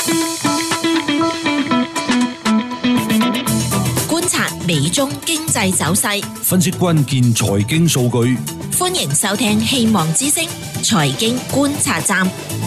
觀察美中經濟走勢， 分析關鍵財經數據。 歡迎收聽希望之聲財經觀察站。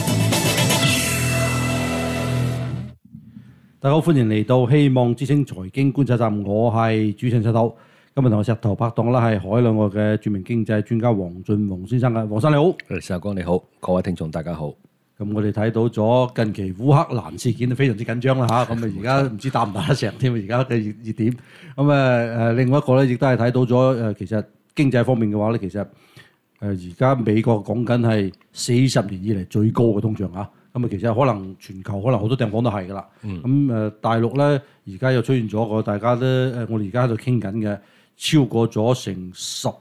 大家好，歡迎嚟到希望之聲財經觀察站，我係主持人石頭。今日同我石頭拍檔啦，係海內外嘅著名經濟專家黃俊宏先生嘅。黃生你好。 石哥你好，各位聽眾大家好。 咁我哋睇到咗近期烏克蘭事件都非常之緊張啦嚇，咁啊而家唔知打唔打得成添，而家嘅熱點。咁另外一個咧，亦都係睇到咗其實經濟方面嘅話咧，其實而家美國講緊係40年以嚟最高嘅通脹嚇。咁啊，其實可能全球可能好多地方都係噶啦。咁大陸咧，而家又出現咗個大家都我哋而家喺度傾緊嘅，超過咗成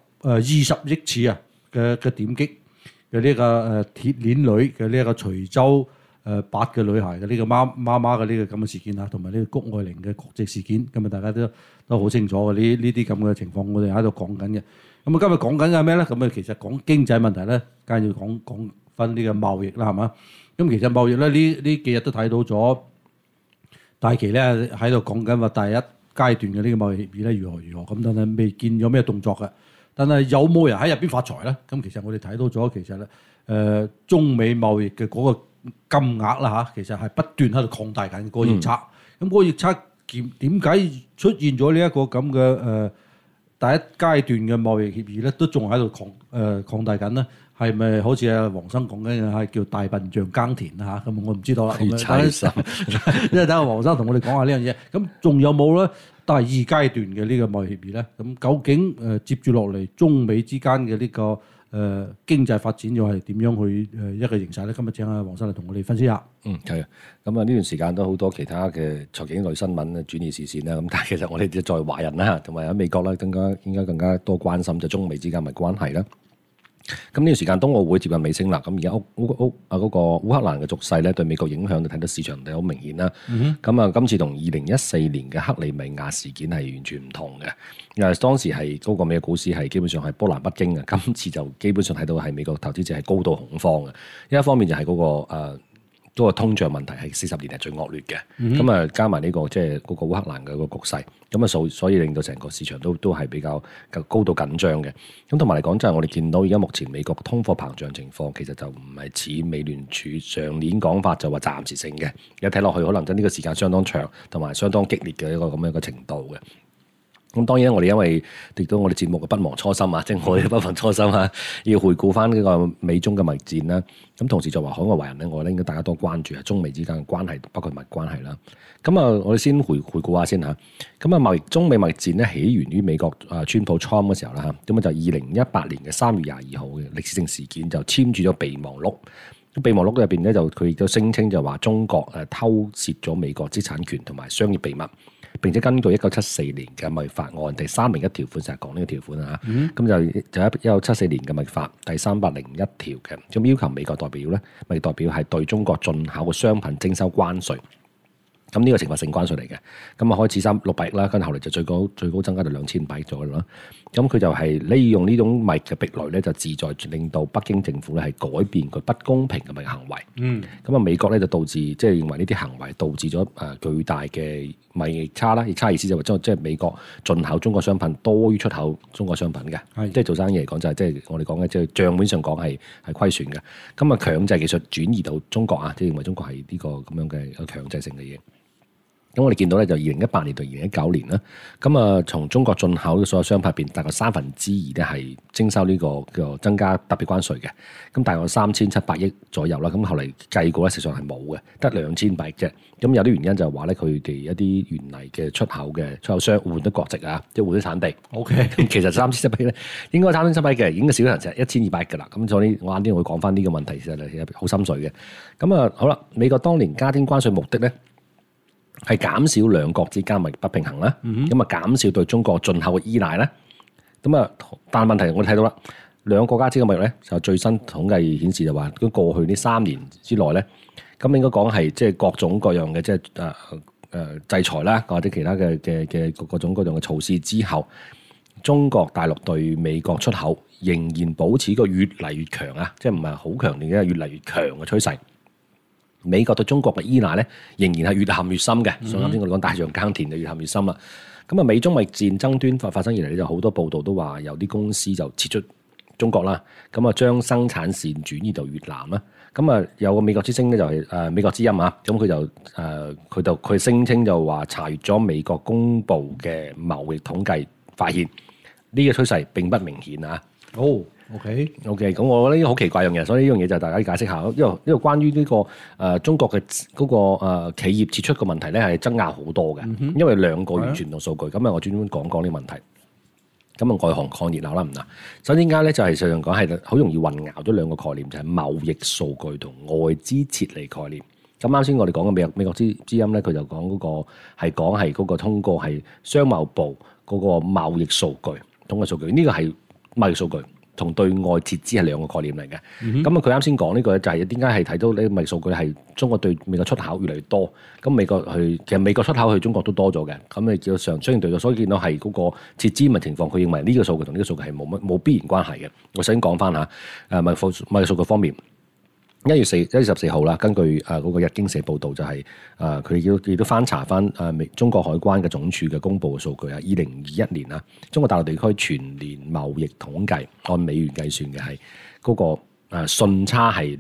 20億次啊嘅點擊嘅呢個鐵鏈女嘅呢一個徐州8嘅女孩嘅呢個媽媽嘅呢個咁嘅事件啊，同埋呢個谷愛凌嘅國籍事件，咁啊大家都好清楚嘅呢啲咁嘅情況，我哋喺度講緊嘅。咁啊今日講緊嘅係咩咧？咁啊其實講經濟問題咧，梗係要講翻呢個貿易啦，係嘛？咁其實貿易咧呢幾日都睇到咗，大旗咧喺度講緊話第一階段嘅呢個貿易協議咧如何咁，但係未見咗咩動作嘅。但係有冇人喺入邊發財咧？咁其實我哋睇到咗，其實咧中美貿易嘅嗰個金額啦嚇，其實係不斷喺度擴大緊個逆差。咁嗰個逆差點解出現咗呢一個咁嘅第一階段嘅貿易協議咧，都仲喺度擴大緊咧？係咪好似阿黃生講緊嘅係叫大笨象耕田啊嚇？咁我唔知道啦。因為等下黃生同我哋講下呢樣嘢。咁仲有冇咧第二階段嘅呢個貿易協議咧？咁究竟接住落嚟中美之間嘅呢個經濟發展又係點樣去一個形勢咧？今日請阿黃生嚟同我哋分析下。 係啊。咁啊呢段時間都好多其他嘅財經類新聞轉移視線啦。咁但係其實我哋作為華人啦，同埋喺美國咧，應該更加多關心就中美之間嘅關係啦。咁呢段時間冬奧會接近尾聲啦，咁而家嗰個烏克蘭嘅局勢咧對美國影響，就睇到市場係好明顯啦。咁啊，今次同2014年嘅克里米亞事件係完全唔同嘅，因為當時係嗰個美國股市係基本上係波瀾不驚嘅，今次就基本上睇到係美國投資者係高度恐慌嘅。一方面就係嗰個通脹問題係40年係最惡劣嘅，咁啊加埋呢個即係嗰個烏克蘭嘅個局勢，咁啊所以令到成個市場都係比較高度緊張嘅。咁同埋嚟講，就係我哋見到而家目前美國通貨膨脹情況，其實就唔係似美聯儲上年講法就話暫時性嘅，而家睇落去可能真呢個時間相當長，同埋相當激烈嘅一個咁樣嘅程度嘅。咁當然我哋因為亦都我哋節目嘅不忘初心啊，即係我哋不忘初心啊，要回顧翻呢個美中嘅貿易戰啦。咁同時作為海外華人咧，我咧應該大家多關注係中美之間嘅關係，包括貿易關係啦。咁啊，我哋先回顧下先嚇。咁啊，中美貿易戰咧起源於美國川普 Trump 嘅時候啦嚇。咁啊就2018年嘅3月22號嘅歷史性事件就簽署咗備忘錄。備忘錄入邊咧就佢亦都聲稱就話中國偷竊咗美國資產權同埋商業秘密。並且根據1974年嘅貿易法案第301條款，成日講呢個條款啊，咁就1974年嘅貿易法第301條嘅，咁要求美國代表咧，貿易代表係對中國進口嘅商品徵收關稅。咁呢個懲罰性關稅嚟嘅，咁啊開始600億啦，跟住後嚟就最高增加到2500億左右啦。咁佢就係利用呢種貿易嘅壁壘咧，就旨在令到北京政府咧係改變佢不公平嘅貿易行為。咁啊美國咧就導致即係認為呢啲行為導致咗巨大嘅貿易差啦。逆差意思就話即係美國進口中國商品多於出口中國商品嘅，即係做生意嚟講就係即係我哋講嘅即係帳面上講係虧損嘅。咁啊強制技術轉移到中國啊，即係認為中國係呢個咁樣嘅一個強制性嘅嘢。咁我哋見到咧就2018年到2019年啦，咁啊從中國進口嘅所有商品入邊，大概2/3咧係徵收呢個叫增加特別關稅嘅，咁大概3700億左右啦。咁後嚟計過咧，實際上係冇嘅，得2800億啫。咁有啲原因就係話咧，佢哋一啲原嚟嘅出口商換咗國籍啊，即係換咗產地。OK， 咁其實3700億咧應該3700億嘅，已經少咗成1200億㗎啦。咁所以我晏啲會講翻呢個問題，其實係好心水嘅。咁啊好啦，美國當年加徵關稅目的咧，係減少兩國之間貿易不平衡啦，咁啊減少對中國進口嘅依賴啦。咁啊，但係問題我哋睇到啦，兩個國家之間嘅貿易咧，就最新統計顯示就話，咁過去呢3年之內咧，咁應該講係即係各種各樣嘅即係制裁啦，或者其他嘅各種各樣嘅措施之後，中國大陸對美國出口仍然保持個越嚟越強啊，即係唔係好強烈嘅，越嚟越強嘅趨勢。 美國對中國嘅依賴咧，仍然係越陷越深嘅。所以啱先我哋講大象耕田就越陷越深啦。咁啊，美中美戰爭端發生以嚟咧，就好多報道都話有啲公司就撤出中國啦，咁啊將生產線轉移到越南啦。咁啊有個美國之聲咧就係美國之音啊，咁佢聲稱就話查閲咗美國公布嘅貿易統計，發現呢個趨勢並不明顯啊。 OK， 咁我覺得呢個好奇怪樣嘢，所以呢樣嘢就大家解釋下。因為關於呢個中國嘅嗰個企業撤出嘅問題咧，係爭拗好多嘅，因為兩個完全唔同數據。咁啊，我專門講呢個問題。咁啊，外行看熱鬧啦，唔嗱。首先間咧就係實際上講係好容易混淆咗兩個概念，就係貿易數據同外資撤離概念。咁啱先我哋講嘅美國之音咧，佢就講嗰個係嗰個通過係商貿部嗰個貿易數據統計數據，呢個係貿易數據。同對外撤資係兩個概念嚟嘅。咁啊，佢啱先講呢個就係點解係睇到呢個貿易數據係中國對美國出口越嚟越多。咁其實美國出口去中國都多咗嘅。咁你叫上相應對咗，所以見到係嗰個撤資嘅情況，佢認為呢個數據同呢個數據係冇必然關係嘅。我首先講翻下貿易數據方面。1月14號啦，根據嗰個日經社報導就係佢亦都翻查翻中國海關嘅總署嘅公布嘅數據啊，2021年啊，中國大陸地區全年貿易統計按美元計算嘅係嗰個順差係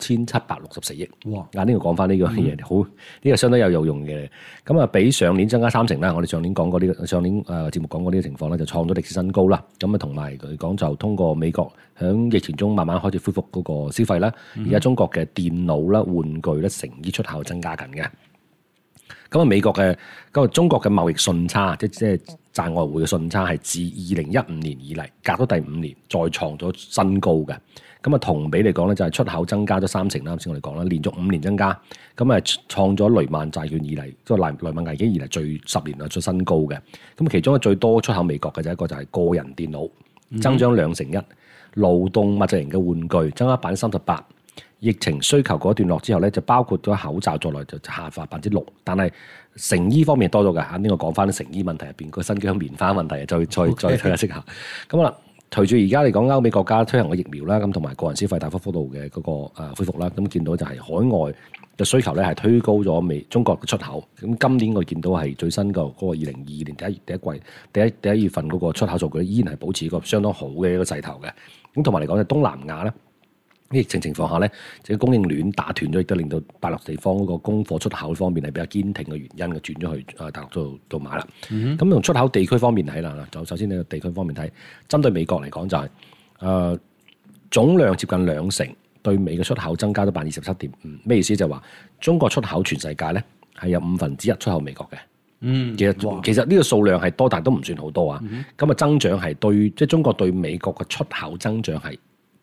6764億。哇！呢個講翻呢個嘢好，呢個相當有用嘅。咁啊，比上年增加3成啦。我哋上年講過呢個，上年節目講過呢個情況咧，就創咗歷史新高啦。咁啊，同埋佢講就通過美國喺疫情中慢慢開始恢復嗰個消費啦。而家中國嘅電腦啦、玩具咧、成衣出口增加緊嘅。咁啊，中國嘅貿易順差，即係賺外匯嘅順差，係自2015年以嚟隔咗第5年再創咗新高嘅。咁啊，同比嚟講咧，就係出口增加咗3成啦。啱先我哋講啦，連續5年增加，咁啊創咗雷曼債券以嚟，即係雷曼危機以嚟10年最新高嘅。咁其中最多出口美國嘅就一個就係個人電腦，增長2成1，勞動密集型嘅玩具增加38%。疫情需求嗰一段落之後咧，就包括咗口罩在內就下滑6%，但係成衣方面多咗嘅。啱先我講翻成衣問題入邊個新疆棉花問題，再睇下識下。咁啦。隨住而家嚟講，歐美國家推行嘅疫苗啦，咁同埋個人消費大幅度嘅嗰個恢復啦，咁見到就係海外嘅需求咧係推高咗中國嘅出口。咁今年我見到係最新嗰個2022年第一月份嗰個出口數據依然係保持一個相當好嘅一個勢頭嘅。咁同埋嚟講，就東南亞咧。疫情況下咧，即係供應鏈打斷咗，亦都令到大陸地方嗰個供貨出口方面係比較堅挺嘅原因嘅，轉咗去大陸度買啦。咁從出口地區方面睇啦，就首先呢個地區方面睇，針對美國嚟講就係總量接近2成，對美嘅出口增加咗27.5%。咩意思？就係話中國出口全世界咧係有1/5出口美國嘅。其實呢個數量係多，但係都唔算好多啊。咁啊增長係即係中國對美國嘅出口增長係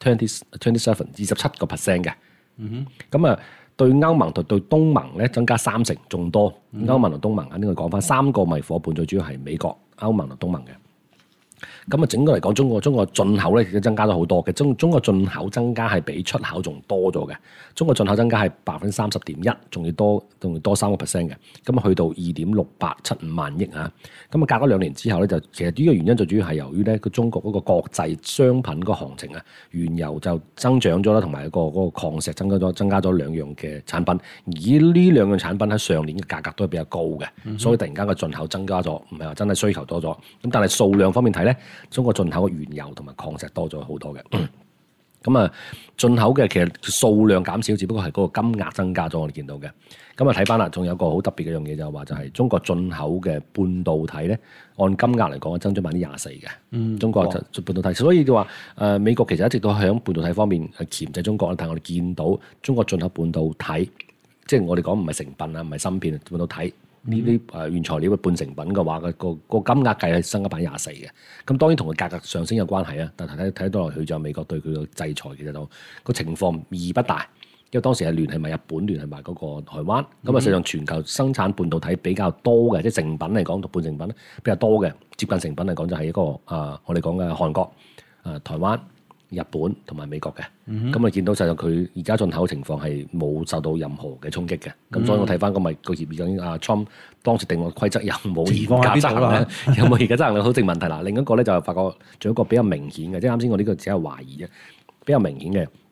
27% 嘅。咁啊，對歐盟同對東盟咧增加3成，仲多。歐盟同東盟呢個講翻3個貿易夥伴，最主要係美國、歐盟同東盟嘅。咁啊，整個嚟講，中國進口咧亦都增加咗好多嘅。中國進口增加係比出口仲多咗嘅。中國進口增加係30.1%，仲要多3%嘅。咁啊，去到2.6875萬億啊。咁啊，隔咗2年之後咧，就其實呢個原因就主要係由於咧，中國嗰個國際商品個行情啊，原油就增長咗啦，同埋嗰個礦石增加咗2樣嘅產品。而呢2樣產品喺上年嘅價格都係比較高嘅，所以突然間個進口增加咗，唔係話真係需求多咗。咁但係數量方面睇咧，中國進口嘅原油同埋礦石多咗好多嘅。咁啊，進口嘅其實數量減少，只不過係嗰個金額增加咗，我哋見到嘅。咁啊，睇翻啦，仲有個好特別嘅樣嘢就係話，就係中國進口嘅半導體咧，按金額嚟講，增長24%嘅。中國就半導體，所以就話美國其實一直都喺半導體方面鉗制中國啦。但係我哋見到中國進口半導體，即係我哋講唔係成品啊，唔係芯片，半導體。呢啲原材料嘅半成品嘅話，個金額計係增加24%嘅。咁當然同佢價格上升有關係啊。但係睇到落去就美國對佢嘅制裁，其實就個情況意義不大。因為當時係聯繫埋日本，聯繫埋嗰個台灣。咁啊，實際上全球生產半導體比較多嘅，即係成品嚟講同半成品比較多嘅，接近成品嚟講就係一個我哋講嘅韓國、台灣、日本同埋美國嘅。咁啊，見到實際佢而家進口情況係冇受到任何嘅衝擊嘅。咁所以我睇翻個協議究竟Trump 當時定個規則有冇嚴格執行咧？有冇而家執行咧？好正問題啦。另一個咧就發覺仲有一個比較明顯嘅，即係啱先我呢個只係懷疑啫，比較明顯嘅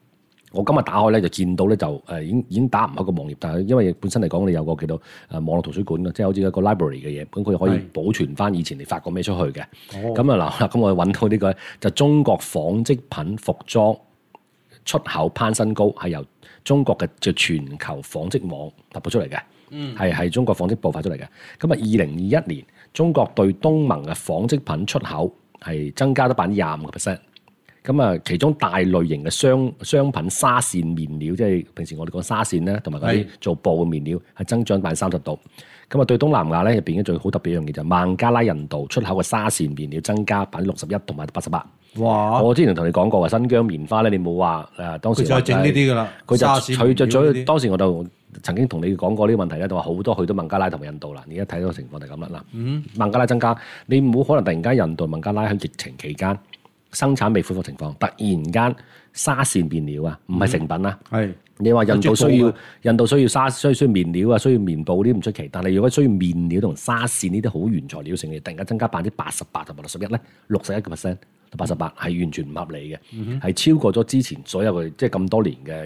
我今日打開咧就見到咧就已經打唔開個網頁，但係因為本身嚟講你有個叫做網絡圖書館嘅，即係好似一個 library 嘅嘢，咁佢可以保存翻以前你發過咩出去嘅。咁啊嗱，咁我揾到呢個就中國紡織品服裝出口攀新高，係由中國嘅就全球紡織網突破出嚟嘅，係中國紡織部發出嚟嘅。咁啊，2021年中國對東盟嘅紡織品出口係增加咗25%。咁啊，其中大類型嘅商品紗線面料，即係平時我哋講紗線咧，同埋嗰啲做布嘅面料，係增長30%度。咁啊，對東南亞咧入邊嘅最好特別一樣嘢就係孟加拉、印度出口嘅紗線面料增加61%同埋88%。 哇！ 我之前同你講過話，新疆棉花咧，你冇話當時佢就係整呢啲㗎啦， 佢就咗當時我就曾經同你講過呢個問題咧，就話好多去到孟加拉同埋印度啦。而家睇到個情況就係咁啦。嗱，孟加拉增加，你冇可能突然間印度、孟加拉喺疫情期間生產未恢復情況，突然間紗線面料啊，唔係成品啊。 係你話印度需要紗需要面料啊，需要棉布呢啲唔出奇。但係如果需要面料同紗線呢啲好原材料性嘅，突然間增加88%同埋61%咧，61%到88%係完全唔合理嘅，係超過咗之前所有嘅即係咁多年嘅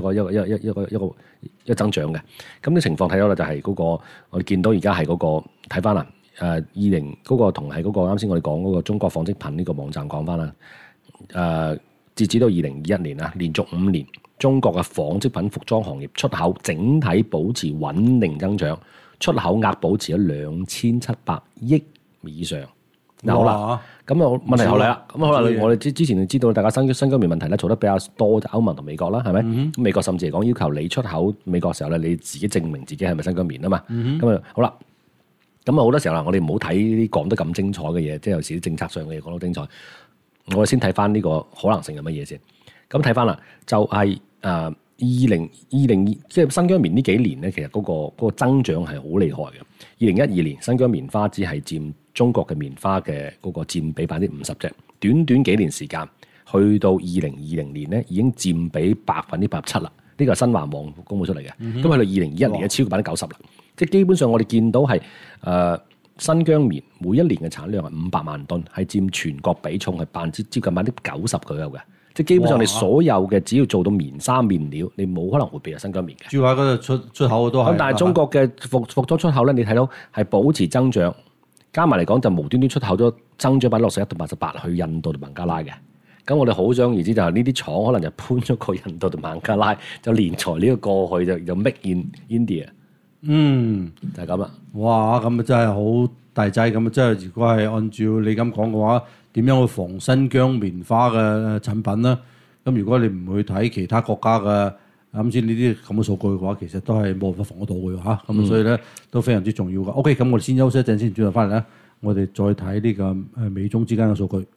一個增長嘅。咁啲情況睇到啦，就係嗰個我哋見到而家係嗰個睇翻啦。20嗰個同係嗰個啱先我哋講嗰個中國紡織品呢個網站講翻啦。截止到2021年啊，連續5年中國嘅紡織品服裝行業出口整體保持穩定增長，出口額保持咗2700億以上。嗱好啦，咁啊問題後嚟啦，咁可能我哋之前知道大家新疆棉問題咧，嘈得比較多就歐盟同美國啦，係咪？美國甚至嚟講要求你出口美國嘅時候咧，你自己證明自己係咪新疆棉啊嘛。咁啊好啦。咁啊好多時候啦，我哋唔好睇呢啲講得咁精彩嘅嘢，即係有時啲政策上嘅嘢講得精彩。我哋先睇翻呢個可能性係乜嘢先。咁睇翻啦，就係2020即係新疆棉呢幾年咧，其實嗰個增長係好厲害嘅。2012年新疆棉花只係佔中國嘅棉花嘅嗰個佔比50%啫，短幾年時間去到2020年咧已經佔比87%啦。呢個係新華網公佈出嚟嘅。咁去到2021年咧超過90%啦。即係基本上，我哋見到係新疆棉每一年嘅產量係500萬噸，係佔全國比重係接近90%左右嘅。即係基本上，你所有嘅只要做到棉紗面料，你冇可能會避入新疆棉嘅。 主要喺嗰度出口都係。咁但係中國嘅服裝出口咧，你睇到係保持增長，加埋嚟講就無端端出口咗增長61%到88%去印度同孟加拉嘅。咁我哋可想而知就係呢啲廠可能就搬咗過印度同孟加拉，就連材料過去就 make in India。就係咁啦。 哇！咁啊真係好大劑咁啊！即係如果係按照你咁講嘅話，點樣去防新疆棉花嘅產品咧？咁如果你唔去睇其他國家嘅啱先呢啲咁嘅數據嘅話，其實都係冇辦法防得到嘅嚇。咁所以咧都非常之重要嘅。OK，咁我哋先休息一陣先，轉頭翻嚟咧，我哋再睇呢個美中之間嘅數據。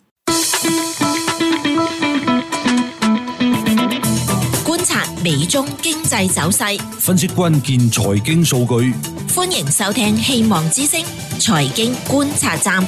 觀察美中經濟走勢， 分析關鍵財經數據。 歡迎收聽希望之聲財經觀察站。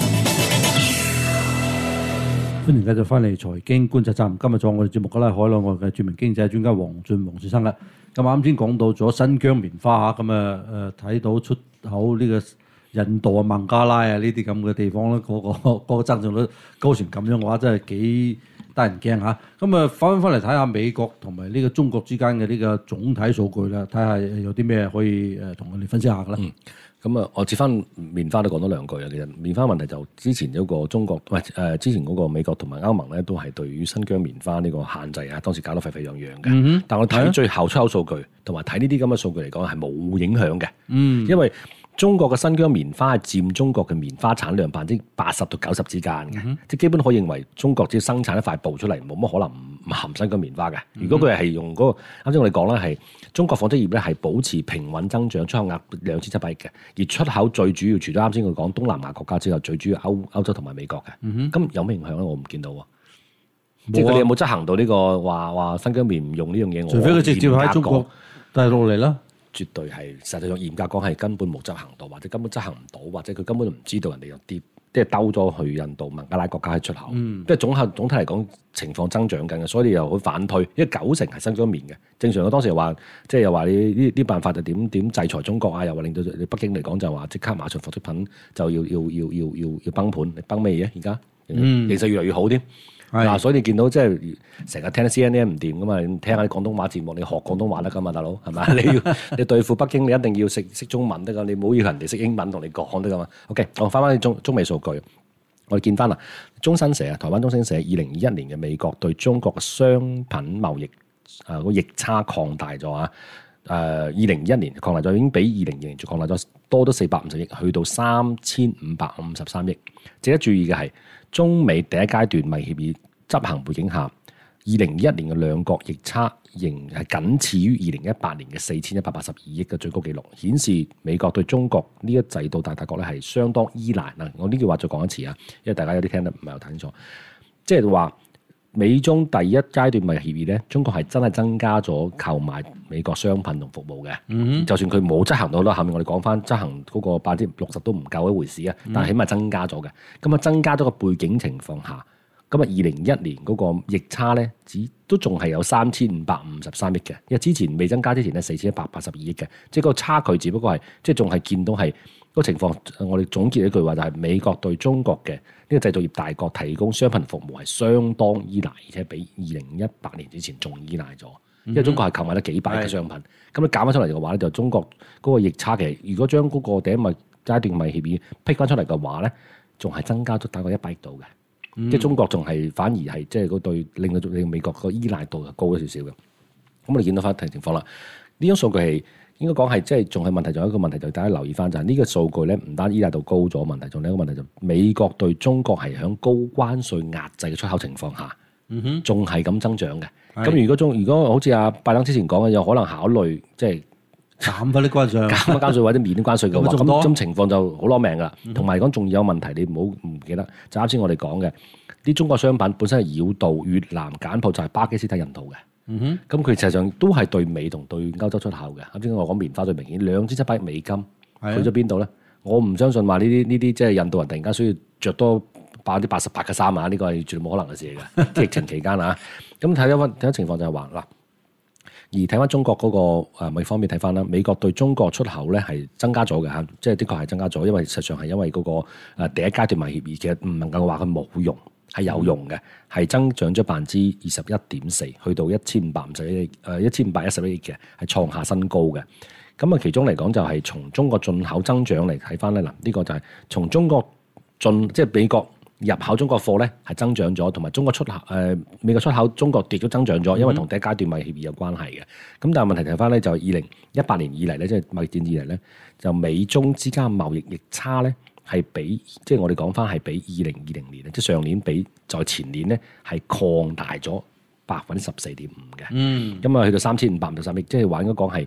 歡迎繼續翻嚟財經觀察站。今日做我哋節目嘅咧，海內外嘅著名經濟專家黃樹生啦。咁啱先講到咗新疆棉花嚇，咁睇到出口呢個印度啊、孟加拉啊呢啲咁嘅地方咧，嗰個增長率高成咁樣嘅話，真係幾得人驚嚇。咁翻嚟睇下美國同埋呢個中國之間嘅呢個總體數據啦，睇下有啲咩可以同我哋分析下嘅啦。 我接翻棉花都講多兩句啊。其實棉花問題就之前有個中國之前嗰個美國同埋歐盟咧，都係對於新疆棉花呢個限制啊，當時搞得沸沸揚揚嘅。但我睇最後出口數據同埋睇呢啲咁嘅數據嚟講係冇影響嘅。因為中國嘅新疆棉花係佔中國嘅棉花產量80%到90%之間嘅，即係基本可以認為中國只要生產一塊布出嚟，冇乜可能唔含新疆棉花嘅。如果佢係用嗰個啱先我哋講咧，係中國紡織業咧係保持平穩增長，出口額2700億嘅，而出口最主要除咗啱先我講東南亞國家之後，最主要歐洲同埋美國嘅。咁有咩影響咧？我唔見到喎。即係佢哋有冇執行到呢個話新疆棉唔用呢樣嘢？ 除非佢直接喺中國大陸嚟啦。 絕對係，實際上嚴格講係根本冇執行到，或者根本執行唔到，或者佢根本都唔知道人哋有啲即係兜咗去印度、孟加拉國家去出口。即係總體嚟講情況增長緊嘅，所以你又好反推，因為90%係新疆棉嘅。正常嘅當時話，即係又話你呢辦法就點制裁中國啊，又話令到你北京嚟講就話即刻馬上紡織品就要崩盤，你崩咩嘢而家？其實越嚟越好添。 嗱，所以你見到即係成日聽 CNN 唔掂噶嘛，你聽下啲廣東話節目，你學廣東話得噶嘛，大佬係咪？你對付北京，你一定要識中文得噶，你唔好要人哋識英文同你講得噶嘛。OK， 我翻去中美數據，我哋見翻啦，中新社啊，台灣中新社2021年嘅美國對中國嘅商品貿易個逆差擴大咗啊！2021年擴大咗，已經比2020年仲擴大咗多咗450億，去到3553億。值得注意嘅係，中美第一階段貿易協議執行背景下，2021年嘅兩國逆差仍係僅次於2018年嘅4182億嘅最高紀錄，顯示美國對中國呢一制度大國咧係相當依賴嗱。我呢句話再講一次啊，因為大家有啲聽得唔係好清楚，即係話。美中第一階段貿易協議咧，中國係真係增加咗購買美國商品同服務嘅。就算佢冇執行到啦，後面我哋講翻執行嗰個60%都唔夠一回事啊。但係起碼增加咗嘅。咁啊，增加咗個背景情況下，咁啊2021年嗰個逆差咧，都仲係有3553億嘅。因為之前未增加之前咧4182億嘅，即係個差距只不過係即係仲係見到係。個情況，我哋總結一句話就係美國對中國嘅呢個製造業大國提供商品服務係相當依賴，而且比2018年之前仲依賴咗。因為中國係購買得幾百億嘅商品，咁你減翻出嚟嘅話咧，就中國嗰個逆差其實，如果將嗰個第一階段貿易協議批翻出嚟嘅話咧，仲係增加咗大概100億度嘅。即係中國仲係反而係即係嗰對令美國個依賴度就高咗少少嘅。咁我哋見到翻情況啦，呢種數據係。應該講係即係仲係問題，仲有一個問題就大家留意翻就係呢個數據咧，唔單依賴度高咗問題，仲有一個問題就美國對中國係響高關稅壓制嘅出口情況下，仲係咁增長嘅。咁如果好似阿拜登之前講嘅，有可能考慮即係減翻啲關稅， 減翻關稅或者免啲關稅嘅話，咁情況就好攞命噶啦。同埋講仲有問題，你唔記得就啱先我哋講嘅啲中國商品本身係繞道越南、柬埔寨、巴基斯坦、印度嘅。咁佢實際上都係對美同對歐洲出口嘅。啱先我講棉花最明顯，2700億美金去咗邊度咧？我唔相信話呢啲即係印度人突然間需要着多88%嘅衫啊！呢個係絕對冇可能嘅事嚟嘅。即係疫情期間啊，咁睇情況就係話嗱，而睇翻中國嗰個貿易方面睇翻啦，美國對中國出口咧係增加咗嘅嚇，即係的確係增加咗，因為實際上係因為嗰個第一階段貿易協議其實唔能夠話佢冇用。係有用嘅，係增長咗21.4%，去到1551億嘅，係創下新高嘅。咁啊，其中嚟講就係從中國進口增長嚟睇翻咧，嗱呢個就係從中國即係美國入口中國貨咧係增長咗，同埋中國出口美國出口中國亦都增長咗，因為同第一階段貿易協議有關係嘅。咁但係問題睇翻咧，就係2018年以嚟咧，即係貿易戰以嚟咧，就美中之間貿易逆差咧。係比即係我哋講翻係比2020年即係上年比在前年咧係擴大咗14.5%嘅。咁啊去到3553億，即係話應該講係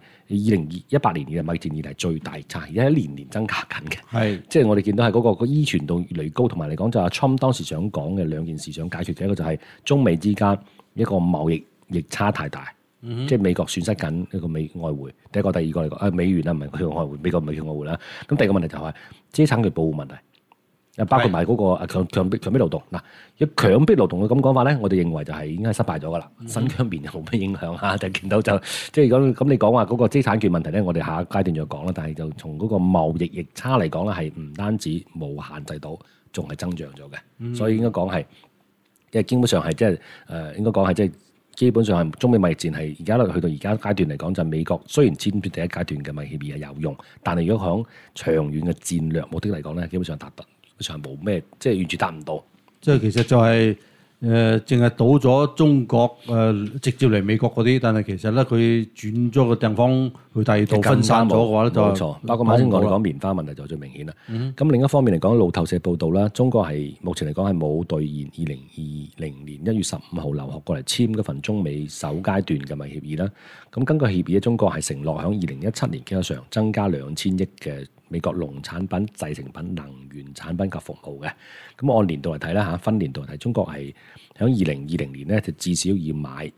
2018年以嚟貿易戰以嚟最大差，而家年年增加緊嘅。係即係我哋見到係嗰個依存度越嚟越高，同埋嚟講就係 Trump 當時想講嘅兩件事想解決嘅一個就係中美之間一個貿易逆差太大。即係美國損失緊一個外匯，第一個、第二個嚟講，美元啦，唔係佢外匯，美國唔係佢外匯啦。咁第二個問題就係知識產權保護問題，包括埋嗰個強迫勞動。嗱，如果強迫勞動嘅咁講法咧，我哋認為就係已經係失敗咗㗎啦。新疆棉冇咩影響嚇，就見到就即係咁你講話嗰個知識產權問題咧，我哋下一階段再講啦。但係就從嗰個貿易逆差嚟講咧，係唔單止冇限制到，仲係增長咗嘅。所以應該講係，即係基本上係即係應該講係即係。基本上係中美貿易戰係而家去到而家階段嚟講，就係美國雖然簽署第一階段嘅貿易協議係有用，但係如果響長遠嘅戰略目的嚟講咧，基本上基本上冇咩，即係完全達唔到。即係其實就係淨係倒咗中國直接嚟美國嗰啲，但係其實咧佢轉咗個地方去第二度分散咗嘅話咧，就冇錯。包括啱先我哋講棉花問題就最明顯啦。咁另一方面嚟講，路透社報道啦，中國係目前嚟講係冇兌現2020年1月15號留學過嚟簽嗰份中美首階段嘅貿易協議啦。咁根據協議咧，中國係承諾喺2017年基礎上增加2000億嘅美國農產品、製成品、能源產品及服務嘅。咁按年度嚟睇啦嚇，分年度嚟睇，中國係喺2020年咧就至少要買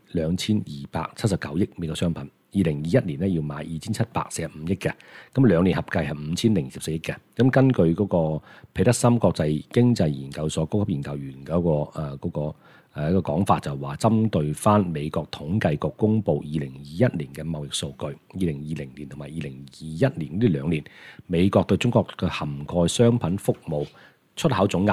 2279億美國商品，2021年咧要買2745億嘅。咁兩年合計係5014億嘅。咁根據嗰個彼得森國際經濟研究所高級研究員嗰一個講法，就話針對翻美國統計局公布2021年嘅貿易數據，2020年同埋2021年呢兩年，美國對中國嘅涵蓋商品服務出口總額咧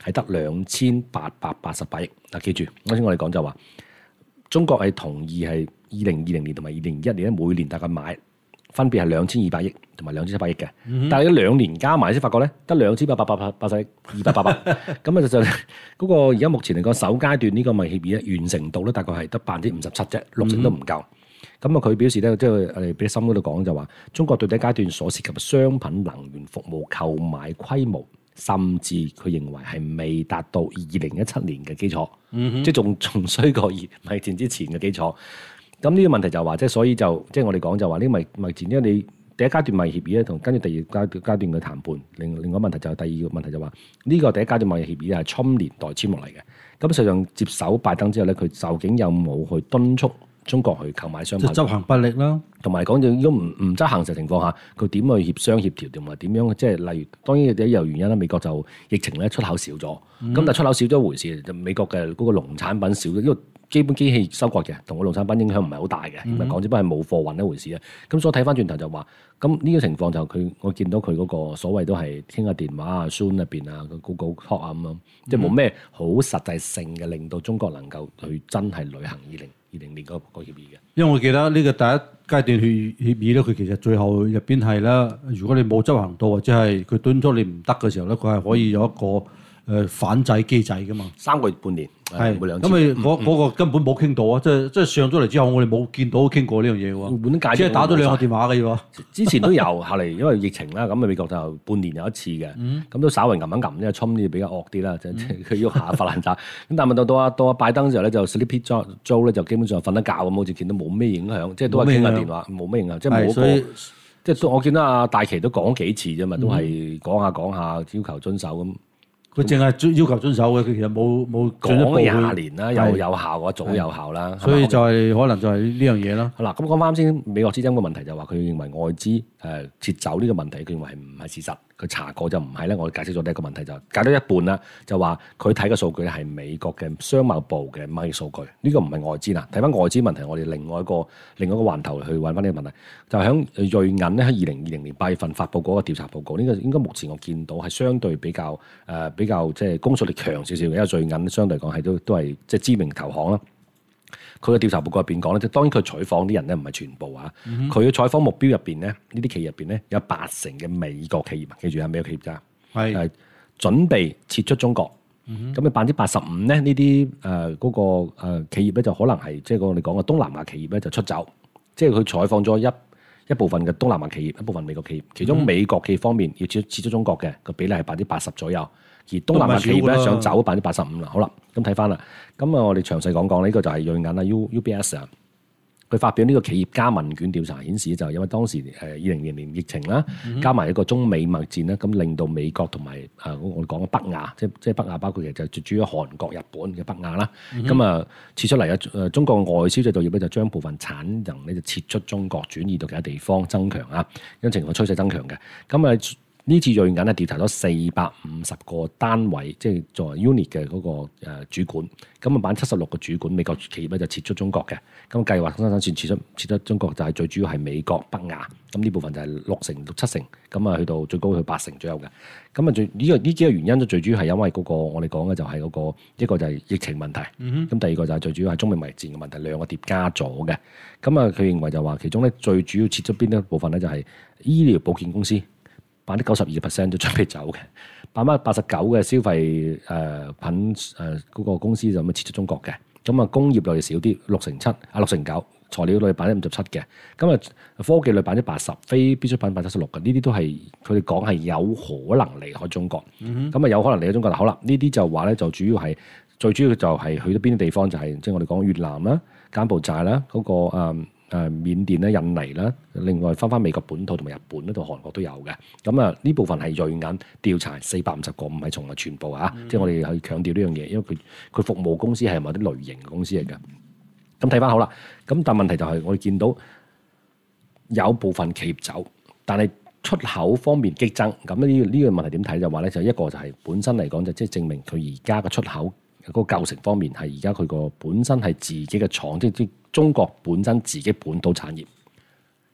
係得2888億。嗱，記住，啱先我哋講就話，中國係同意係2020年同埋2021年咧，每年大概買分別係2200億同埋2700億嘅，但係2年加埋先發覺咧，得2880億288，咁啊就嗰個而家目前嚟講首階段呢個貿易協議咧完成度咧大概係得57%啫，60%都唔夠。咁啊佢表示咧，即係我哋俾心嗰度講就話，中國對第一階段所涉及商品、能源、服務購買規模，甚至佢認為係未達到2017年嘅基礎，即係仲衰過貿易戰之前嘅基礎。咁呢個問題就話，即係所以就即係我哋講就話呢個貿易戰，因為你第一階段貿易協議咧，同跟住第二階段嘅談判，另外一個問題就係第二個問題就話呢個第一階段貿易協議係侵年代簽落嚟嘅。咁實際上接手拜登之後咧，佢究竟有冇去敦促中國去購買商品？ 即係執行不力啦。同埋講就如果唔執行嘅情況下，佢點去協商協調同埋點樣？即係例如當然有原因啦，美國就疫情咧出口少咗，咁但係出口少咗一回事，就美國嘅嗰個農產品少咗，因為基本機器收割嘅，同個農產品影響唔係好大嘅，唔係講只不過係冇貨運一回事啊。咁所以睇翻轉頭就話，咁呢個情況就我見到佢嗰個所謂都係傾下電話啊、Zoom 入邊啊、個 Google Talk 啊咁樣，即係冇咩好實際性嘅令到中國能夠去真係履行2020年嗰個協議嘅。 因為我記得呢個第一階段協議咧，佢其實最後入邊係啦，如果你冇執行到或者係佢敦促你唔得嘅時候咧，佢係可以有一個反制機制噶嘛。 3個月半年。 係， 每兩次。 咁咪嗰個根本冇傾到啊！即係上咗嚟之後，我哋冇見到傾過呢樣嘢喎。即係打咗2個電話嘅喎。 之前都有，後嚟因為疫情啦，咁啊美國就半年有一次嘅，咁都稍微揞一揞，因為侵啲比較惡啲啦，即係佢喐下發爛渣。咁但係到阿拜登嘅時候咧，就 Sleepy Joe 咧就基本上瞓得覺咁，好似見到冇咩影響，即係都係傾下電話，冇咩影響，即係冇個。即係我見到阿戴琪都講幾次啫嘛，都係講下要求遵守咁。 佢淨係要求遵守嘅，佢其實冇講咗20年啦，又有效嘅，早有效啦。 所以就係可能就係呢樣嘢啦。 好啦，咁講翻先，美國之爭嘅問題就話佢認為外資撤走呢個問題，佢認為係唔係事實？佢查過就唔係咧。我解釋咗第一個問題就解咗一半啦，就話佢睇嘅數據係美國嘅商貿部嘅貿易數據，呢個唔係外資啦。睇翻外資問題，我哋另外一個環頭去揾翻呢個問題，就係喺瑞銀咧喺2020年8月份發布嗰個調查報告，呢個應該目前我見到係相對比較即係公信力強少少嘅，因為瑞銀相對嚟講係都係即係知名投行啦。佢嘅調查報告入邊講咧，即當然佢採訪啲人咧唔係全部啊。佢嘅採訪目標入邊咧，呢啲企業入邊咧有80%嘅美國企業，記住係美國企業咋，係準備撤出中國。咁你85%咧呢啲嗰個企業咧就可能係即係我哋講嘅東南亞企業咧就出走，即係佢採訪咗一部分嘅東南亞企業，一部分美國企業，其中美國企業方面要撤出中國嘅個比例係80%左右。而東南亞企業咧想走85%啦，好啦，咁睇翻啦，咁啊我哋詳細講講呢個就係瑞銀啊 UBS 啊，佢發表呢個企業家問卷調查顯示，就係因為當時2020年疫情啦，加埋一個中美貿易戰啦，咁令到美國同埋我哋講嘅北亞，即係北亞包括其實就主要韓國、日本嘅北亞啦，咁啊撤出嚟嘅中國外銷製造業咧就將部分產能咧就撤出中國，轉移到其他地方增強啊，因情況趨勢增強嘅，咁啊。呢次瑞銀係調查咗450個單位，即係作為 unit 嘅嗰個主管，咁啊76個主管美國企業咧就撤出中國嘅，咁計劃生產線撤出中國就係最主要係美國北亞，咁呢部分就係6%到7%，咁啊去到最高去8%左右嘅，咁啊呢幾個原因都最主要係因為嗰個我哋講嘅就係嗰個一個就係疫情問題，咁第二個就係最主要係中美貿易戰嘅問題，兩個疊加咗嘅，咁啊佢認為就話其中咧最主要撤出邊一部分咧就係醫療保健公司。92% 都準備走嘅，89%嘅消費品嗰個公司就咁撤出中國嘅，咁啊工業類少啲6%，6%9%，材料類57%嘅，咁啊科技類80%，非必需品76%嘅，呢啲都係佢哋講係有可能離開中國，咁啊有可能離開中國啦。好啦，呢啲就話咧就主要係最主要就係去到邊啲地方就係即係我哋講越南啦、柬埔寨啦嗰個緬甸咧、印尼啦，另外翻美國本土同埋日本呢度、韓國都有嘅。咁啊，呢部分係瑞銀調查450個，唔係從來全部啊。即係我哋去強調呢樣嘢，因為佢服務公司係某啲類型嘅公司嚟嘅。咁睇翻好啦，咁但問題就係我哋見到有部分企業走，但係出口方面激增。咁呢個問題點睇就話咧，就一個就係本身嚟講就即係證明佢而家嘅出口嗰個構成方面係而家佢個本身係自己嘅廠，即係中國本身自己本土產業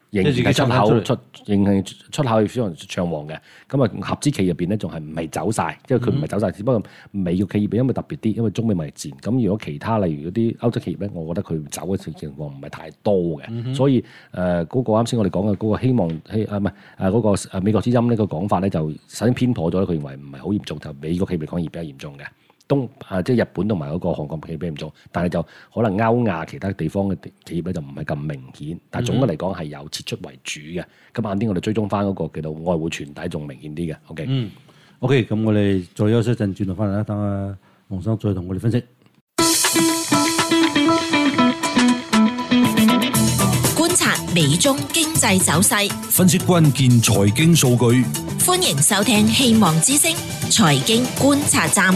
仍然係出口係非常暢旺嘅。咁啊，合資企業入邊咧，仲係唔係走晒？因為佢唔係走晒，只不過美國企業因為特別啲，因為中美貿易戰。咁如果其他例如嗰啲歐洲企業咧，我覺得佢走嘅情況唔係太多嘅。所以嗰個啱先我哋講嘅嗰個希望嗰個美國之音呢個講法咧，就首先偏頗咗，佢認為唔係好嚴重，就美國企業嚟講而比較嚴重嘅。即係日本同埋嗰個韓國企業比較嚴重，但係就可能歐亞其他地方嘅企業咧就唔係咁明顯，但係總嘅嚟講係有撤出為主嘅。咁晏啲我哋追蹤翻嗰個叫做外匯傳底仲明顯啲嘅。 OK， 咁我哋再休息一陣，轉頭翻嚟啦，等阿黃生再同我哋分析。 觀察美中經濟走勢， 分析關鍵財經數據。 歡迎收聽希望之聲財經觀察站。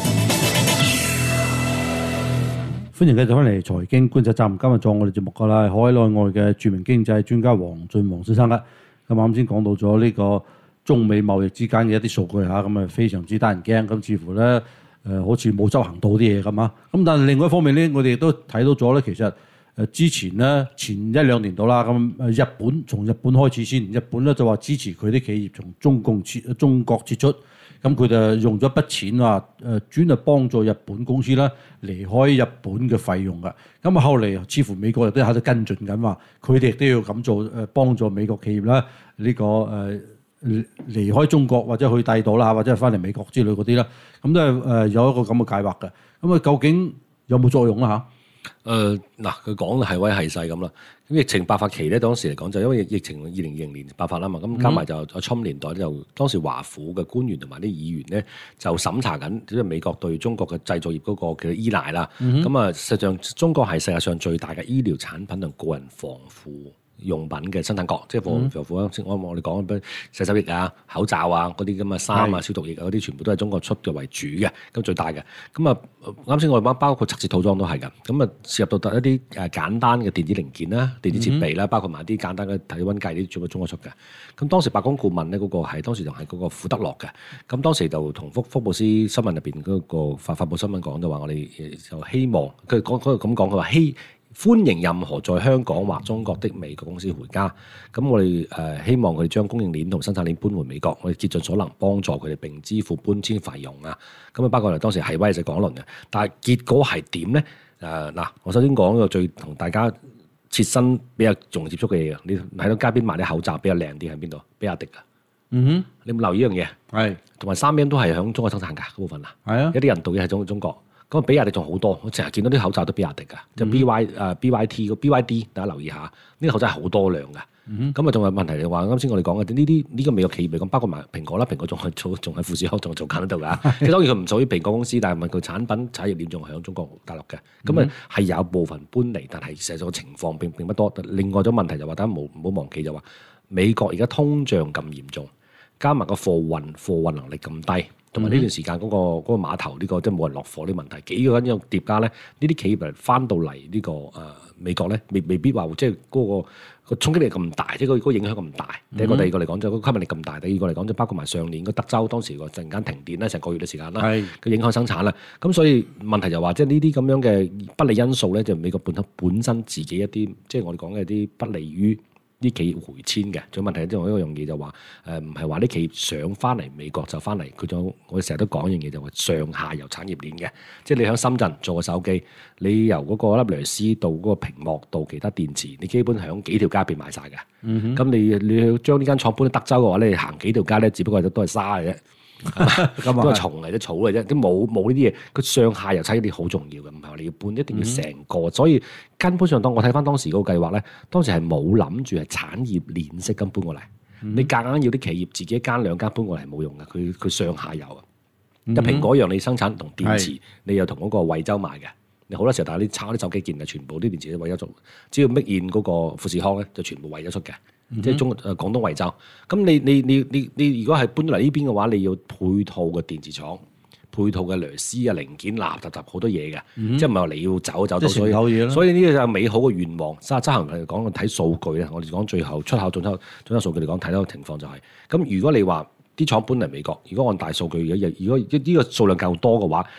歡迎繼續翻嚟財經觀察站，今日做我哋節目噶啦，海內外嘅著名經濟專家黃俊黃先生啦。咁啱先講到咗呢個中美貿易之間嘅一啲數據嚇，咁啊非常之得人驚，咁似乎咧好似冇執行到啲嘢咁啊。咁但係另外一方面咧，我哋亦都睇到咗咧，其實之前咧前一兩年到啦，咁從日本開始先，日本咧就話支持佢啲企業從中國撤出。咁佢就用咗一筆錢話專係幫助日本公司啦離開日本嘅費用㗎。咁啊後嚟似乎美國亦都喺度跟進緊話，佢哋亦都要咁做幫助美國企業啦呢個離開中國或者去第二度啦，或者係翻嚟美國之類嗰啲啦。咁都係有一個咁嘅計劃嘅。咁啊究竟有冇作用啦嚇？ 佢講係威係勢咁啦。咁疫情爆發期咧，當時嚟講就因為疫情2020年爆發啦嘛，咁加埋就阿侵年代咧，就當時華府嘅官員同埋啲議員咧就審查緊，即係美國對中國嘅製造業嗰個嘅依賴啦。咁啊，實際上中國係世界上最大嘅醫療產品同個人防護用品嘅生產國，即係防護我哋講嘅洗手液啊、口罩啊嗰啲咁嘅衫啊、消毒液啊嗰啲，全部都係中國出嘅為主嘅，咁最大嘅。咁啊，啱先我哋包括測試套裝都係㗎。咁啊，涉入到一啲簡單嘅電子零件啦、電子設備啦，包括埋啲簡單嘅體溫計呢啲，全部中國出嘅。咁當時白宮顧問咧嗰個係當時仲係嗰個庫德洛嘅。咁當時就同福布斯新聞入邊嗰個發布新聞講就話，我哋就希望佢咁講，佢話歡迎任何在香港或中國的美國公司回家。咁我哋希望佢哋將供應鏈同生產鏈搬回美國，我哋竭盡所能幫助佢哋並支付搬遷費用啊。咁啊，包括我哋當時係威就講一輪嘅，但係結果係點咧？我首先講個最同大家切身比較容易接觸嘅嘢，你喺到街邊賣啲口罩比較靚啲喺邊度？比亞迪啊。你有冇留意呢樣嘢？係。同埋3M都係響中國生產㗎嗰部分啊。係啊。一啲人道嘢係中國。咁比亞迪仲好多，我成日見到啲口罩都比亞迪㗎，就 BYT 個 BYD， 大家留意下，呢個口罩係好多量㗎。咁啊，仲有問題就話，啱先我哋講嘅呢個美國企業嚟講，包括埋蘋果啦，蘋果仲係富士康仲做緊喺度㗎。其實當然佢唔屬於蘋果公司，但係問佢產品產業鏈仲係響中國大陸嘅。咁啊係有部分搬離，但係實際上個情況並不多。另外咗問題就話，大家唔好忘記就話，美國而家通脹咁嚴重，加埋個貨運能力咁低。同埋呢段時間嗰個碼頭呢個即係冇人落貨啲問題，幾個人有疊加咧，呢啲企業翻到嚟呢個美國咧，未必話即係嗰個衝擊力咁大，即係嗰個影響咁大。第一個、第二個嚟講就個吸引力咁大，第二個嚟講就包括埋上年個德州當時個突然間停電咧，成個月嘅時間啦，佢影響生產啦。咁所以問題就話即係呢啲咁樣嘅不利因素咧，就美國本身自己一啲即係我哋講嘅啲不利於啲企業回遷嘅，仲有問題之外一個樣嘢就話唔係話啲企業想翻嚟美國就翻嚟，佢仲我哋成日都講一樣嘢就話上下游產業鏈嘅，即係你喺深圳做個手機，你由嗰個粒螺絲到嗰個屏幕到其他電池，你基本喺幾條街邊買晒嘅。咁你要將呢間廠搬去德州嘅話咧，你行幾條街咧，只不過都係沙嘅啫。都係蟲嚟啫，草嚟啫，都冇呢啲嘢。佢上下游產業鏈好重要嘅，唔係話你要搬，一定要成個。所以根本上，當我睇翻當時嗰個計劃咧，當時係冇諗住係產業鏈式咁搬過嚟。你夾硬要啲企業自己一間兩間搬過嚟係冇用嘅，佢上下游啊。一蘋果一樣，你生產同電池，你又同嗰個惠州買嘅。你好多時候，但係你抄啲手機件係全部啲電池都惠州做，只要 make in 嗰個富士康咧，就全部惠州出嘅。即係廣東惠州，咁你如果係搬到嚟呢邊嘅話，你要配套嘅電池廠、配套嘅螺絲啊、零件、垃圾好多嘢嘅，即係唔係話你要走到，所以呢個就係美好嘅願望。執行嚟講，睇數據咧，我哋講最後出口總收數據嚟講，睇到嘅情況就係咁。如果你話啲廠搬嚟美國，如果按大數據，如果呢個數量夠多嘅話，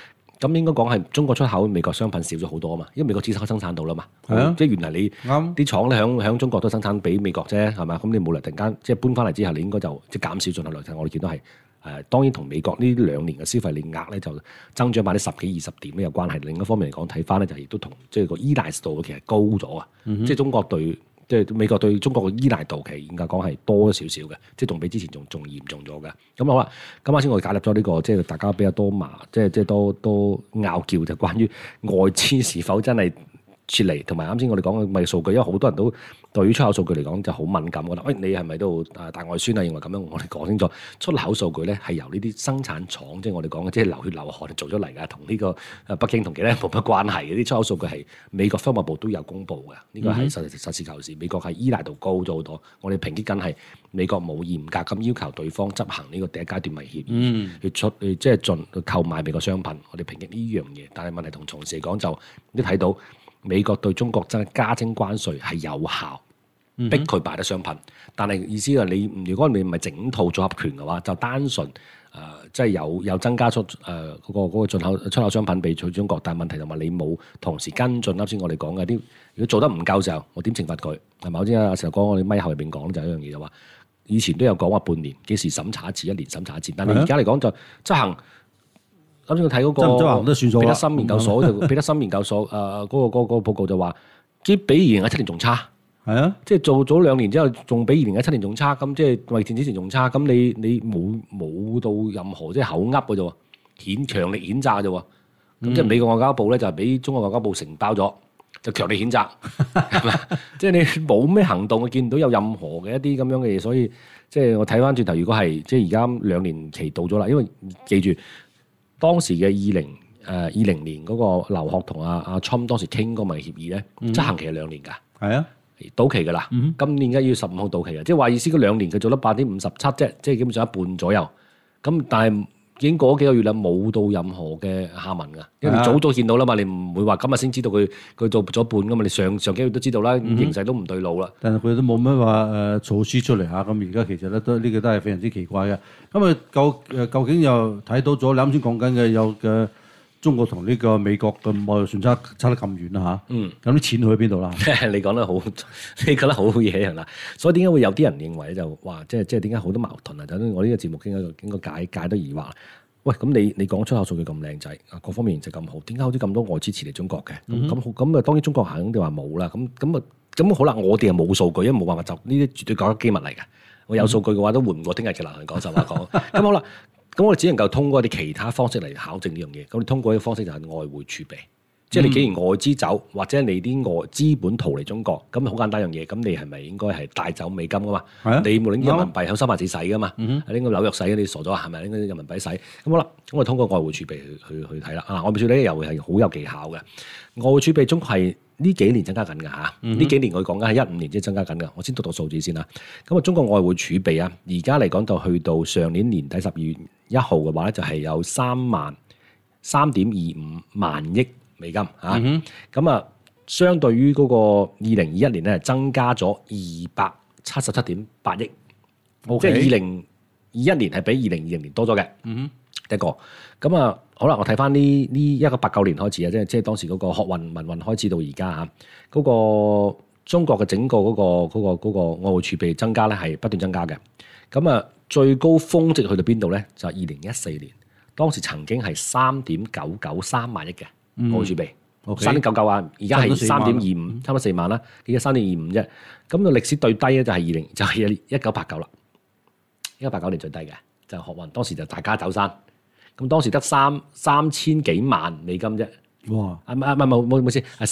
咁應該講係中國出口美國商品少咗好多啊嘛，因為美國只生產到啦嘛。 係啊， 即係原來你啱啲廠咧響中國都生產俾美國啫，係嘛？咁你冇理由突然間即係搬翻嚟之後，你應該就即係減少進口量。我哋見到係當然同美國呢2年嘅消費鏈額咧就增長10幾20點咧有關係。另一方面嚟講，睇翻咧就亦都同即係個依賴度其實高咗啊。即係中國對即係美國對中國嘅依賴度其實應該講係多少少嘅，即係同比之前仲嚴重咗嘅。咁好啦，咁啱先我哋解答咗呢個即係大家比較多即係多拗撬就關於外資是否真係撤離，同埋啱先我哋講嘅貿易數據，因為好多人都對於出口數據嚟講就好敏感，覺得喂，你係咪都大外宣啊？認為咁樣，我哋講清楚，出口數據咧係由呢啲生產廠，即係我哋講嘅，即係流血流汗做出嚟㗎，同呢個北京同其他冇乜關係嘅。啲出口數據係美國商務部都有公布嘅，呢個係實事求是。美國係依賴度高咗好多，我哋抨擊緊係美國冇嚴格咁要求對方執行呢個第一階段貿易協議，去即係購買美國商品，我哋抨擊呢樣嘢。但係問題同從事嚟講就你睇到。美國對中國真係加徵關稅係有效，逼佢買得商品。但係意思係如果你唔係整套組合拳嘅話，就單純即係有增加出嗰個出口商品俾中國。但係問題就係你冇同時跟進。啱先我哋講嘅啲，如果做得唔夠時候，我點懲罰佢？係咪？好似阿成日講我哋咪後入邊講就係一樣嘢，就話以前都有講話半年幾時審查一次，1年審查一次。但係而家嚟講就執行。啱先我睇嗰個彼得森研究所彼得森研究所嗰個報告就話，即係比2017年仲差。係啊，即係做咗2年之後，仲比2017年仲差。咁即係貿易戰之前仲差。咁你冇到任何即係口噏嘅啫喎，強力譴責啫喎。咁即係美國外交部咧就係俾中國外交部承包咗，就強力譴責，係咪？即係你冇咩行動，見唔到有任何嘅一啲咁樣嘅嘢。所以即係我睇翻轉頭，如果係即係而家2年期到咗啦，因為記住。當時嘅20年嗰個劉鶴同阿 Trump 當時傾嗰個貿易協議咧，執行期係2年㗎，係啊，到期㗎啦。今年1月15號到期啊，即係話意思嗰2年佢做得57%啫，即係基本上一半左右。咁但係已經過咗幾個月啦，冇到任何嘅下文㗎，因為你早見到啦嘛，你唔會話今日先知道佢做咗半㗎嘛，你上幾個月都知道啦，形勢都唔對路啦。 但係佢都冇乜話措施出嚟嚇，咁而家其實咧都呢個都係非常之奇怪嘅。咁究竟又睇到咗你啱先講緊嘅有嘅中國同呢個美國嘅貿易順差得咁遠啦嚇，咁啲錢去邊度啦？ 你講得好，你覺得好嘢係啦。所以點解會有啲人認為就話即係點解好多矛盾啊？就我呢個節目應該解得疑惑。喂，咁你講出口數據咁靚仔，各方面就咁好，點解好似咁多外資遲嚟中國嘅？咁當然中國肯定話冇啦。咁好啦，我哋又冇數據，因為冇辦法就呢啲絕對講機密嚟嘅。我有數據嘅話都換唔過聽日嘅啦，講實話講。咁好啦，咁我哋只能夠通過一啲其他方式嚟考證呢樣嘢。咁你通過一個方式就係外匯儲備。即係你既然外資走，或者你啲外資本逃離中國，咁好簡單一樣嘢，咁你係咪應該係帶走美金噶嘛？你無論人民幣喺三藩市使噶嘛，喺呢個紐約使，你傻咗係咪應該人民幣使？咁好啦，咁我哋通過外匯儲備去睇啦。外匯儲備又係好有技巧嘅。外匯儲備中國係呢幾年增加緊㗎嚇，呢幾年我講緊係15年即係增加緊㗎。我先讀數字先啦。咁啊，中國外匯儲備啊，而家嚟講就去到上年年底12月1號嘅話咧，就係有3.25萬億美金嚇，咁啊，相對於嗰個2021年咧，增加咗277.8億，即係2021年係比2020年多咗嘅。第一個，咁啊，好啦，我睇翻呢1989年開始啊，即係當時嗰個學運民運開始到而家嚇，嗰個中國嘅整個嗰個外匯儲備增加咧係不斷增加嘅。咁啊，最高峰值去到邊度咧？就係2014年，當時曾經係3.993萬億嘅。外匯儲備3.99啊，而家係3.25，差唔多4萬啦，而家3.25啫。咁個歷史最低咧就係1989啦，1989年最低嘅就係學運，當時就大家走山，咁當時得3000幾萬美金啫。哇！冇事，係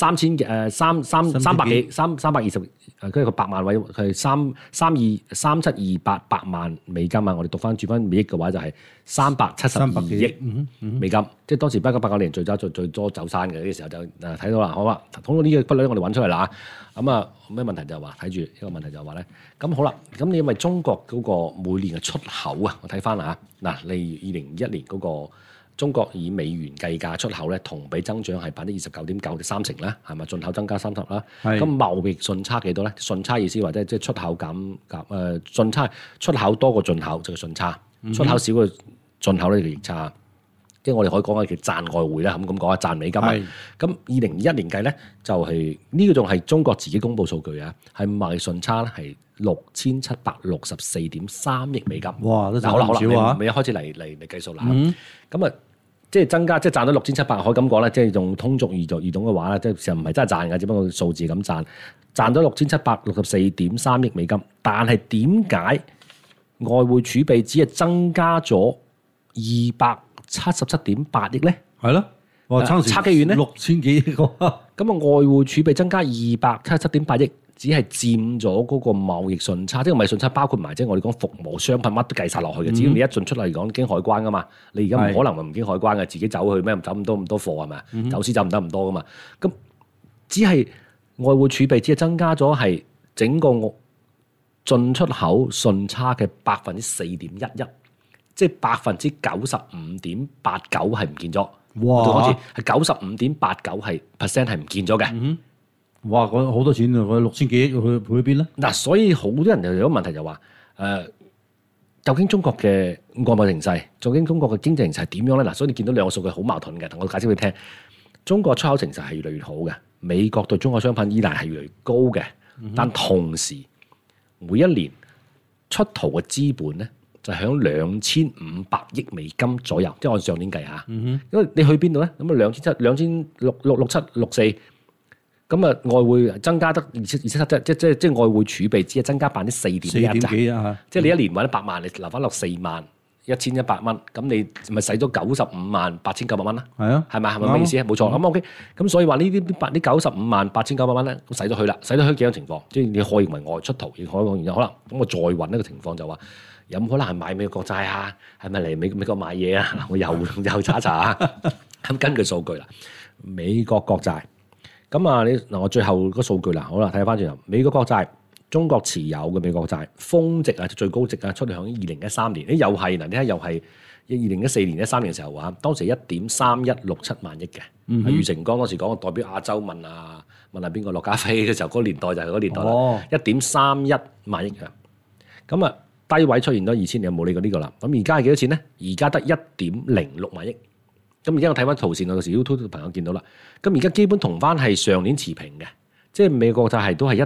320，跟住個百萬位係372,800萬美金啊！我哋轉翻美億嘅話就係372億美金，即係當時1989年最多走山嘅呢個時候就睇到啦。好啦，通過呢個筆率我哋揾出嚟啦。咁啊，咩問題就係話睇住一個問題就係話咧，咁好啦，咁你因為中國嗰個每年嘅出口啊，我睇翻啦嚇嗱，例如2021年嗰個。中國以美元計價出口咧，同比增長係29.9%，即3成啦，係咪？進口增加30%啦。咁貿易順差幾多咧？順差意思或者即係出口減順差，出口多過進口就係順差，出口少過進口咧就逆差。 即係我哋可以講係叫賺外匯啦，咁講啊，賺美金啊。咁2021年計咧，就係呢個仲係中國自己公布數據啊，係貿易順差咧係6764.3億美金。 哇！都賺唔少啊！ 咪一開始嚟計數啦。咁啊，即係增加，即係賺到6700，可以咁講咧，即係用通俗易懂嘅話咧，即係其實唔係真係賺嘅，只不過數字咁賺到6764.3億美金。但係點解外匯儲備只係增加咗277.8億咧？係咯，差幾遠咧？6000幾億喎。咁啊，外匯儲備增加277.8億，只係佔咗嗰個貿易順差，即係貿易順差包括埋即係我哋講服務商品乜都計晒落去嘅。只要你一進出嚟講經海關噶嘛，你而家唔可能唔經海關嘅，自己走去咩走咁多貨係咪？走私走唔得咁多噶嘛。咁只係外匯儲備只係增加咗係整個進出口順差嘅4.11%，即係95.89%係唔見咗。哇！好似係95.89%係唔見咗嘅。 哇！好多錢啊！嗰6000幾億去邊咧？ 嗱，所以好多人就有個問題就話究竟中國嘅外貿形勢，究竟中國嘅經濟形勢係點樣咧？嗱，所以你見到兩個數據好矛盾嘅，同我解釋俾你聽。中國出口形勢係越嚟越好嘅，美國對中國商品依賴係越嚟越高嘅，但同時每一年出逃嘅資本咧就係響2500億美金左右，即係按上年計下。因為你去邊度咧？咁啊276764，咁啊外匯增加得277，即係外匯儲備只係增加4.1%咋。即係你一年揾100萬，你留翻落41100蚊，咁你咪使咗958900蚊啦。係啊，係咪咩意思啊？冇錯。咁 OK，咁所以話呢958900蚊咧，咁使咗去啦，使咗去幾種情況，即係你可以認為外出逃，亦可以講原因。可能咁我再揾一個情況就話，有冇可能係買美國債啊？係咪嚟美國買嘢啊？我又查一查啊。咁根據數據啦，美國國債。咁啊，我最後個數據啦，好啦，睇翻轉頭，美國國債，中國持有嘅美國國債峰值啊，最高值啊，出嚟響2013年，又係嗱，你睇又係2014年、13年嘅時候啊，當時1.3167萬億嘅，余成剛當時講，代表亞洲問下邊個駱家輝嘅時候，嗰個年代就係嗰個年代啦，1.31萬億嘅，咁啊低位出現咗2000年，冇理過呢個啦，咁而家係幾多錢咧？而家得1.06萬億。咁而家我睇翻圖線，有時 YouTube 朋友見到啦。咁而家基本同翻係上年持平嘅，即係美國債係都係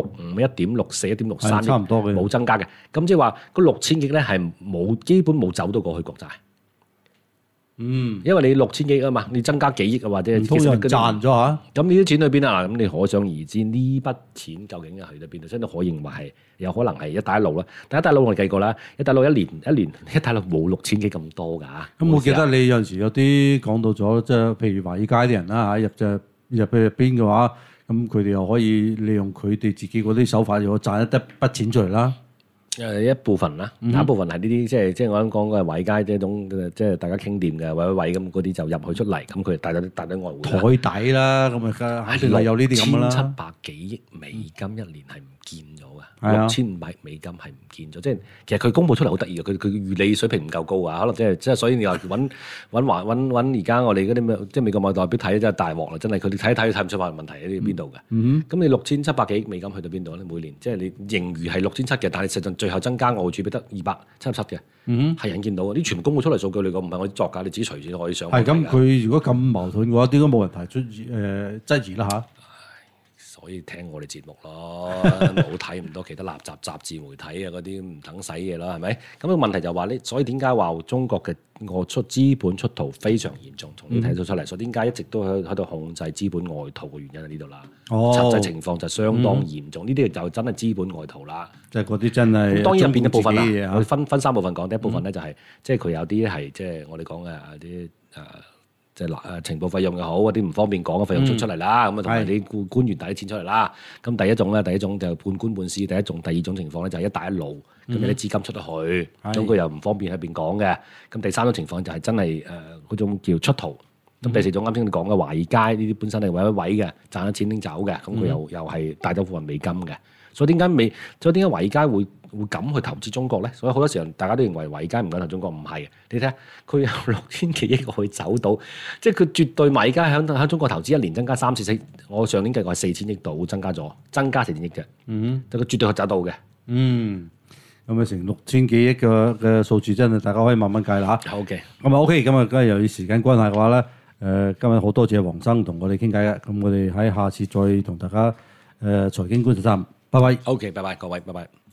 1.65、1.64、1.63億，差唔多嘅，冇增加嘅。咁即係話嗰6000億咧係基本冇走到過去國債。因為你6000億啊嘛，你增加幾億啊，或者其實賺咗嚇。咁呢啲錢去邊啊？咁你可想而知呢筆錢究竟係去到邊度？真係可認為係有可能係一帶一路啦。但一帶一路我哋計過啦，一帶一路一年一帶一路冇6000幾咁多㗎。咁我記得你有陣時有啲講到咗，即係譬如華爾街啲人啦嚇，入去入邊嘅話，咁佢哋又可以利用佢哋自己嗰啲手法，又賺一筆錢出嚟啦。一部分啦，有一部分係呢啲即係我啱講嘅華爾街呢種即係大家傾掂嘅位咁嗰啲就入去出嚟，咁佢帶咗外匯台底啦，咁啊肯定係有呢啲咁嘅啦。6700幾億美金一年係唔見咗嘅，6500美金係唔見咗，即係其實佢公佈出嚟好得意嘅，佢預理水平唔夠高啊，可能即係所以你話揾而家我哋嗰啲即係美國貿易代表睇真係大鑊啦，真係佢哋睇唔出話問題喺邊度嘅。咁你6700幾億美金去到邊度咧？每年即係你盈餘係6700嘅，但係實際最後增加外匯儲備得277嘅，係人見到嘅，啲全部公佈出嚟數據嚟講，唔係我作㗎，你自己隨時可以上。係咁，佢如果咁矛盾嘅話，點解冇人提出質疑啦嚇？所以聽我哋節目咯，冇睇唔到其他垃圾雜誌媒體啊嗰啲唔等使嘅啦，係咪？咁個問題就話你，所以點解話中國嘅資本出逃非常嚴重？從你睇到出嚟，所以點解一直都喺度控制資本外逃嘅原因喺呢度啦。實際情況就相當嚴重，呢啲就真係資本外逃啦。即係嗰啲真係當然入邊一部分啦，我分3部分講。第一部分咧就係即係佢有啲係即係我哋講嘅啲即係情報費用又好，嗰啲唔方便講嘅費用出嚟啦，咁啊同埋你官員帶啲錢出嚟啦。咁第一種就半官半私，第二種情況咧就係一帶一路，咁有啲資金出得去，咁佢又唔方便喺邊講嘅。咁第三種情況就係真係嗰種叫出逃。咁第四種啱先你講嘅華爾街呢啲本身係為一位嘅賺咗錢拎走嘅，咁佢又係帶咗部分美金嘅。所以點解華爾街會咁去投資中國咧？所以好多時候大家都認為華爾街唔敢投中國，唔係嘅。你睇下佢有6000幾億可以走到，即係佢絕對華爾街喺中國投資一年增加3、4億。我上年計過係4000億度增加4000億啫。但佢絕對可以走到嘅。 咁啊成6000幾億嘅數字，真係大家可以慢慢計啦嚇。 好嘅， 咁啊 OK，今日今日由於時間關係嘅話咧，今日好多謝黃生同我哋傾偈嘅，咁我哋喺下次再同大家財經觀察站，拜拜。 OK，拜拜，各位，拜拜。